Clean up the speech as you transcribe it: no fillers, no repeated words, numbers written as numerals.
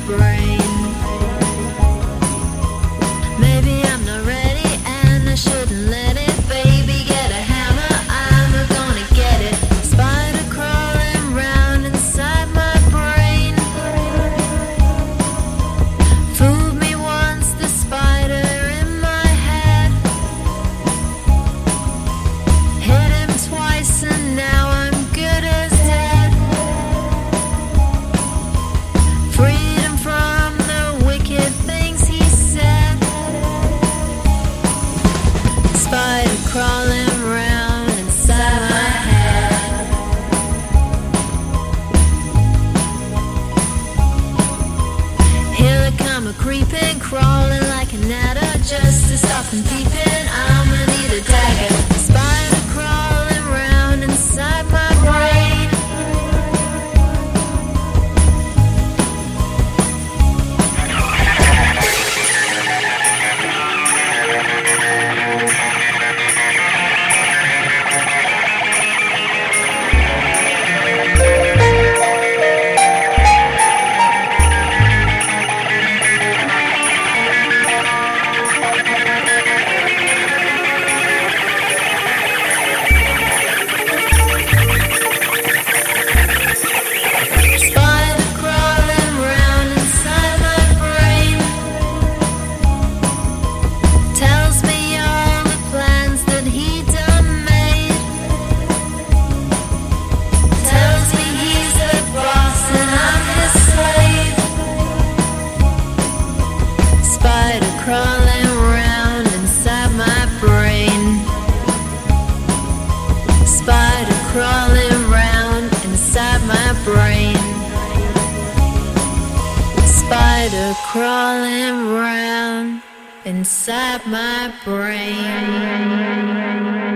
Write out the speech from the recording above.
brain. Maybe I'm not ready and I shouldn't let it. Baby, get a hammer, I'm gonna get it. Spider crawling round inside my brain. Fooled me once, the spider in my head. Hit him twice and now I'm good as dead. Freedom from the wicked things he said. Spider crawling round inside my head. Here I come, a creeping, crawling like an adder. Just to stop him peeping, I'ma need a dagger. Spider crawling round inside my brain. Spider crawling round inside my brain. Tells me all the plans that he done made. Tells me he's the boss and I'm his slave. Spider crawling round inside my brain. Spider crawling round inside my brain. Spider crawling round inside my brain.